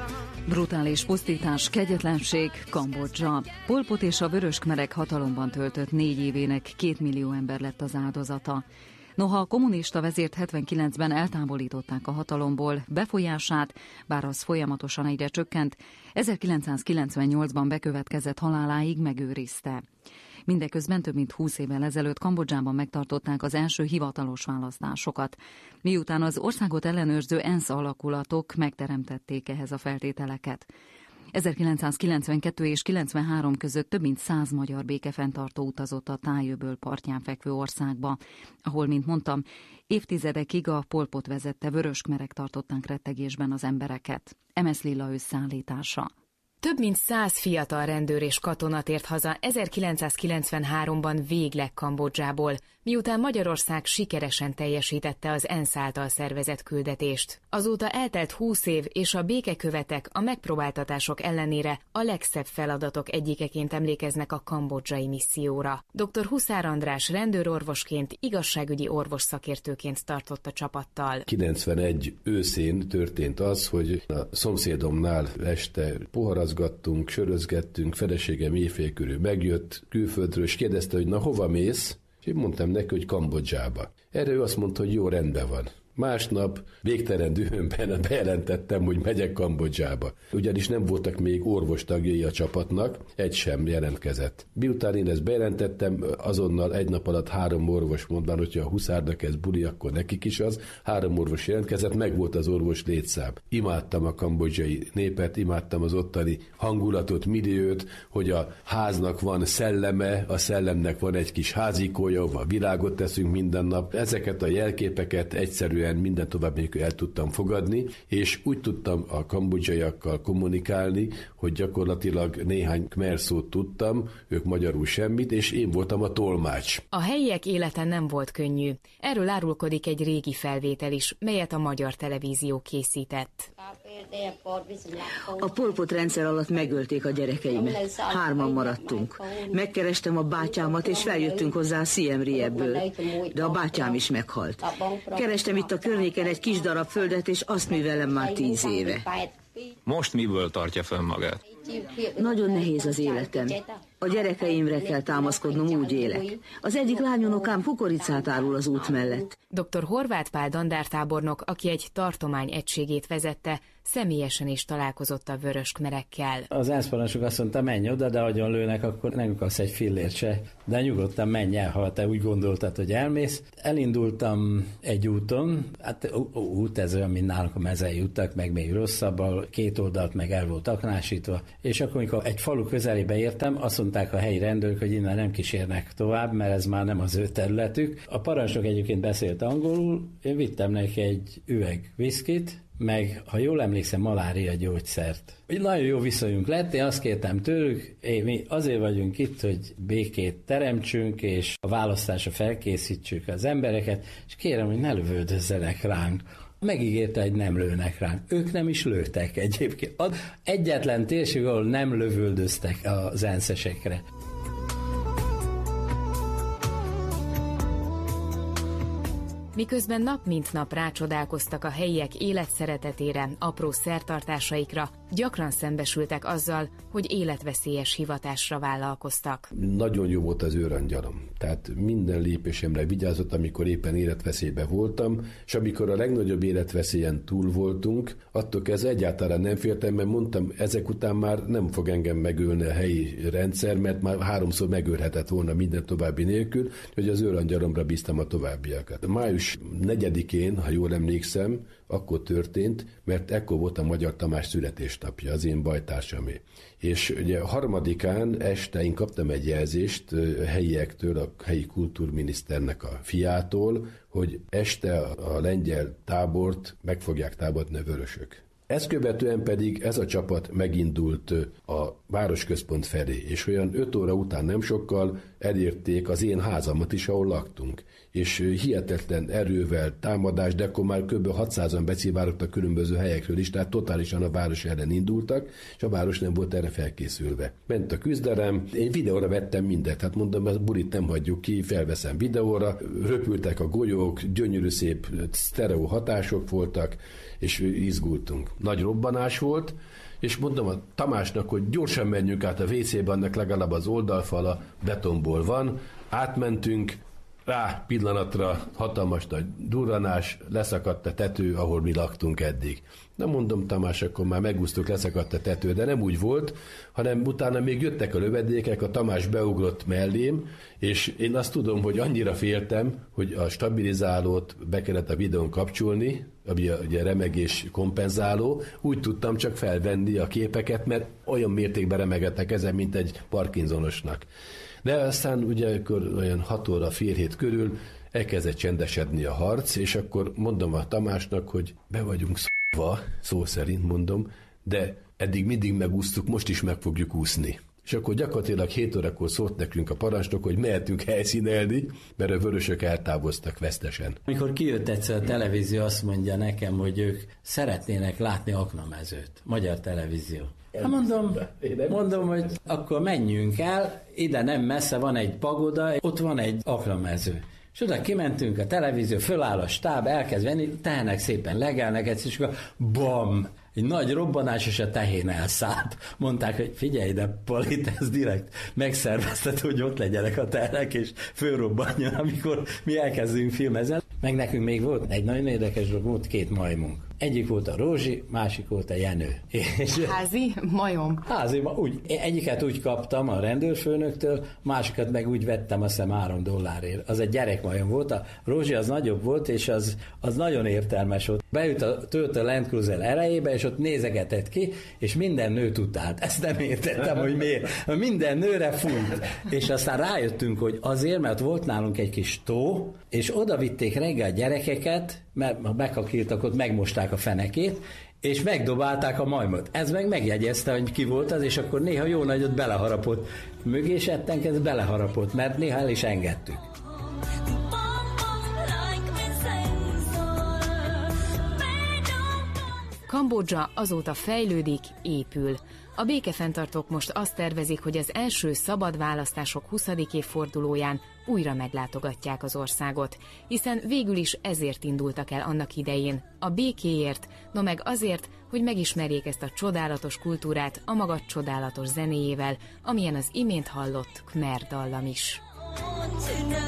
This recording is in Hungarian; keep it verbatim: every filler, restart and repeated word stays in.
Brutális pusztítás, kegyetlenség, Kambodzsa. Pol Pot és a vöröskmerek hatalomban töltött négy évének két millió ember lett az áldozata. Noha a kommunista vezért hetvenkilencben eltávolították a hatalomból, befolyását, bár az folyamatosan egyre csökkent, ezerkilencszázkilencvennyolcban bekövetkezett haláláig megőrizte. Mindeközben több mint húsz évvel ezelőtt Kambodzsában megtartották az első hivatalos választásokat, miután az országot ellenőrző ENSZ alakulatok megteremtették ehhez a feltételeket. ezerkilencszázkilencvenkettő és kilencvenhárom között több mint száz magyar békefenntartó utazott a Tájöböl partján fekvő országba, ahol, mint mondtam, évtizedekig a Pol Pot vezette vöröskmerek tartották rettegésben az embereket. Emes Lilla összeállítása. Több mint száz fiatal rendőr és katona tért haza ezerkilencszázkilencvenháromban végleg Kambodzsából, miután Magyarország sikeresen teljesítette az ENSZ által szervezett küldetést. Azóta eltelt húsz év, és a békekövetek a megpróbáltatások ellenére a legszebb feladatok egyikeként emlékeznek a kambodzsai misszióra. doktor Huszár András rendőrorvosként, igazságügyi orvos szakértőként tartott a csapattal. kilencvenegy őszén történt az, hogy a szomszédomnál este poharazgattunk, sörözgettünk, feleségem éjfélkörül megjött külföldről, és kérdezte, hogy na hova mész? És én mondtam neki, hogy Kambodzsába. Erre ő azt mondta, hogy jó, rendben van. Másnap végtelen dühömben bejelentettem, hogy megyek Kambodzsába. Ugyanis nem voltak még orvostagjai a csapatnak, egy sem jelentkezett. Miután én ezt bejelentettem, azonnal egy nap alatt három orvos mondván, hogyha a Huszárnak ez buli, akkor nekik is az. Három orvos jelentkezett, meg volt az orvos létszám. Imádtam a kambodzsai népet, imádtam az ottani hangulatot, milliót, hogy a háznak van szelleme, a szellemnek van egy kis házikója, ahova virágot teszünk minden nap. Ezeket a jelképeket egyszerűen minden tovább nélkül el tudtam fogadni, és úgy tudtam a kambodzsaiakkal kommunikálni, hogy gyakorlatilag néhány khmer szót tudtam, ők magyarul semmit, és én voltam a tolmács. A helyiek élete nem volt könnyű. Erről árulkodik egy régi felvétel is, melyet a Magyar Televízió készített. A Pol Pot rendszer alatt megölték a gyerekeimet. Hárman maradtunk. Megkerestem a bátyámat, és feljöttünk hozzá a Siem Reap-ből, de a bátyám is meghalt. Kerestem itt a környéken egy kis darab földet, és azt művelem már tíz éve. Most miből tartja fönn magát? Nagyon nehéz az életem. A gyerekeimre kell támaszkodnom, úgy élek. Az egyik lányunokám kukoricát árul az út mellett. doktor Horváth Pál dandártábornok, aki egy tartomány egységét vezette, személyesen is találkozott a vöröskmerekkel. Az ENSZ parancsnok azt mondta, menj oda, de agyon lőnek, akkor nem kapsz egy fillért se. De nyugodtan menj el, ha te úgy gondoltad, hogy elmész. Elindultam egy úton, hát út ez olyan, mint nálunk a mezei utak, meg még rosszabb, két oldalt meg el volt aknásítva. És akkor, amikor egy falu közelébe értem, azt mondták a helyi rendőrök, hogy innen nem kísérnek tovább, mert ez már nem az ő területük. A parancsnok egyébként beszélt angolul, én vittem neki egy üveg viszkit, meg, ha jól emlékszem, malária gyógyszert. Nagyon jó viszonyunk lett, én azt kértem tőlük, én, mi azért vagyunk itt, hogy békét teremtsünk, és a választásra felkészítsük az embereket, és kérem, hogy ne lövöldözzenek ránk. Megígérte, hogy nem lőnek ránk. Ők nem is lőttek egyébként. Egyetlen térség, ahol nem lövöldöztek az enszesekre. Miközben nap mint nap rácsodálkoztak a helyiek életszeretetére, apró szertartásaikra, gyakran szembesültek azzal, hogy életveszélyes hivatásra vállalkoztak. Nagyon jó volt az őrangyalom. Tehát minden lépésemre vigyázott, amikor éppen életveszélyben voltam, és amikor a legnagyobb életveszélyen túl voltunk, attól kezdve egyáltalán nem féltem, mert mondtam, ezek után már nem fog engem megölni a helyi rendszer, mert már háromszor megölhetett volna minden további nélkül, hogy az őrangyalomra bíztam a továbbiakat. Május negyedikén, ha jól emlékszem, akkor történt, mert ekkor volt a Magyar Tamás születésnapja, az én bajtársamé. És ugye harmadikán este én kaptam egy jelzést helyiektől, a helyi kultúrminiszternek a fiától, hogy este a lengyel tábort meg fogják támadni a vörösök. Ezt követően pedig ez a csapat megindult a városközpont felé, és olyan öt óra után nem sokkal elérték az én házamat is, ahol laktunk. És hihetetlen erővel támadás, de akkor már kb. hatszázan becivárogtak különböző helyekről is, tehát totálisan a város ellen indultak, és a város nem volt erre felkészülve. Ment a küzdelem, én videóra vettem mindent, hát mondom, ez bulit nem hagyjuk ki, felveszem videóra, röpültek a golyók, gyönyörű szép sztereó hatások voltak, és izgultunk. nagy robbanás volt, és mondom a Tamásnak, hogy gyorsan menjünk át a vé cébe, annak legalább az oldalfala betonból van. Átmentünk, rá pillanatra hatalmas nagy durranás, leszakadt a tető, ahol mi laktunk eddig. Na mondom, Tamás, akkor már megúsztuk, leszakadt a tető, de nem úgy volt, hanem utána még jöttek a lövedékek, a Tamás beugrott mellém, és én azt tudom, hogy annyira féltem, hogy a stabilizálót be kellett a videón kapcsolni, ami a ugye remegés kompenzáló, úgy tudtam csak felvenni a képeket, mert olyan mértékben remegett a kezem, mint egy Parkinsonosnak. De aztán ugye akkor olyan hat óra, fél hét körül elkezdett csendesedni a harc, és akkor mondom a Tamásnak, hogy be vagyunk szó, szó szerint mondom, de eddig mindig megúsztuk, most is meg fogjuk úszni. És akkor gyakorlatilag hét órakor szólt nekünk a parancsnok, hogy mehetünk helyszínelni, mert a vörösök eltávoztak vesztesen. Amikor kijött egyszer a televízió, azt mondja nekem, hogy ők szeretnének látni aknamezőt. Magyar televízió. Hát mondom, mondom, hogy akkor menjünk el, ide nem messze van egy pagoda, ott van egy aknamező. És oda kimentünk, a televízió, föláll a stáb, elkezd venni, tehenek szépen legelnek, és akkor bam! Egy nagy robbanás, és a tehén elszállt. Mondták, hogy figyelj ide, Palit, ez direkt megszervezted, hogy ott legyenek a tehenek, és fölrobbanjon, amikor mi elkezdünk filmezni. Meg nekünk még volt egy nagyon érdekes dolog, volt két majmunk. Egyik volt a Rózsi, másik volt a Jenő. És házi majom? Házi, úgy, egyiket úgy kaptam a rendőrfőnöktől, másikat meg úgy vettem, azt hiszem három dollárért. Az egy gyerekmajom volt, a Rózsi az nagyobb volt, és az, az nagyon értelmes volt. Beült a Toyota Land Cruiser erejébe, és ott nézegetett ki, és minden nőt utált. Ezt nem értettem, hogy miért. Minden nőre fújt. És aztán rájöttünk, hogy azért, mert volt nálunk egy kis tó, és oda vitték reggel gyerekeket, mert ha bekakírtak, ott megmosták a fenekét, és megdobálták a majmot. Ez meg megjegyezte, hogy ki volt az, és akkor néha jó nagyot beleharapott. Mögé settenk, ez beleharapott, mert néha el is engedtük. Kambodzsa azóta fejlődik, épül. A békefenntartók most azt tervezik, hogy az első szabad választások huszadik évfordulóján újra meglátogatják az országot, hiszen végül is ezért indultak el annak idején, a békéért, no meg azért, hogy megismerjék ezt a csodálatos kultúrát a maga csodálatos zenéjével, amilyen az imént hallott Khmer dallam is.